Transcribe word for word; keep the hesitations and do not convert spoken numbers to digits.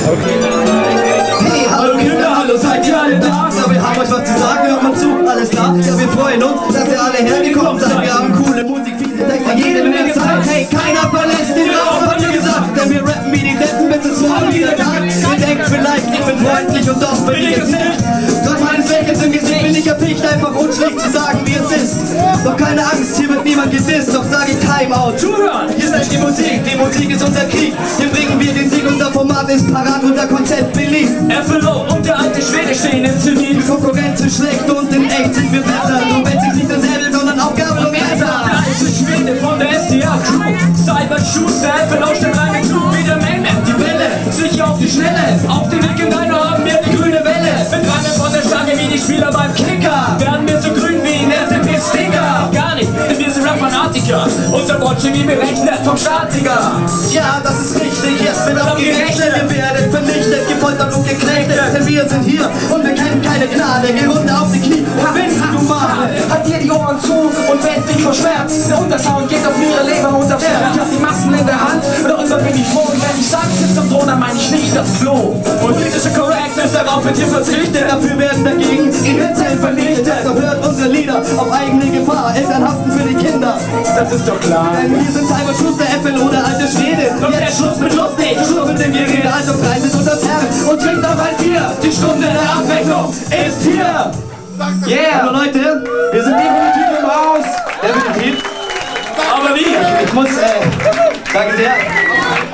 Hey, hallo Kinder, hallo, seid ihr alle da? Ja, wir haben euch was zu sagen, hört mal zu, alles klar? Ja, wir freuen uns, dass ihr alle hergekommen seid. Wir haben coole Musik, viele Texte, jede Menge Zeit. Hey, keiner verlässt den Raum, habt ihr gesagt? Denn wir rappen wie die Deppen, bis es morgen wieder Tag. Ihr denkt vielleicht, ich bin freundlich und doch bin ich es nicht. Trotz meines Lächelns im Gesicht bin ich erpicht, einfach unschlicht zu sagen, wie es ist. Doch keine Angst, hier wird niemand gedisst, doch sage ich Timeout. Zuhören! Hier seid die Musik, die Musik ist unser Krieg. Hier bringen wir den Sieg, unser Format ist parat, unser Konzept beliebt. F L O und der alte Schwede stehen im Termin. Die Konkurrenz ist schlecht und in echt sind wir besser. Nur wenn sich nicht nur Säbel, sondern auch Gabel und Messer. Der alte Schwede von der S D A Crew. Cyber Schuster, F L O steht rein mit Crew. Wie der Mainman, die Bälle, sicher auf die Schnelle. Auf den Weg in Dino haben wir die grüne Welle. Mit Reimen von der Stange wie die Spieler beim Kicker. Werden wir so grün wie ein R T P-Sticker. Gar nicht, denn wir sind Rap-Fanatiker. Unser Wortchemie berechnet vom Statiker. Ja, das ist richtig, jetzt wird auch gerechnet. Wir werden vernichtet, gefoltert und geknechtet. Denn wir sind hier und wir kennen keine Gnade. Geh runter auf die Knie und winst du mal. Halt dir die Ohren zu und wälzt dich vor Schmerz. Der Untersound geht auf ihre Leber und aufs Herz. Ich hab die Massen in der Hand, darüber bin ich froh. Und wenn ich sage, sitzt am Thron, dann meine ich nicht das Klo. Politische Correctness, darauf wird hier verzichtet. Dafür werden dagegen Grenzen vernichtet. Doch hört unsere Lieder auf eigene Gefahr. Eltern haften für die Kinder. Das ist doch klar. Denn wir sind Cyber Schuster, F L O, der alte Schwede. Und jetzt Schluss mit lustig, Schluss mit dem Gerede. Also preiset uns das Herz und trinkt auf ein Bier. Die Stunde der Abwechslung ist hier. Yeah! Hallo Leute, wir sind definitiv im Haus. Definitiv. Aber wie? Ich muss, äh, danke sehr.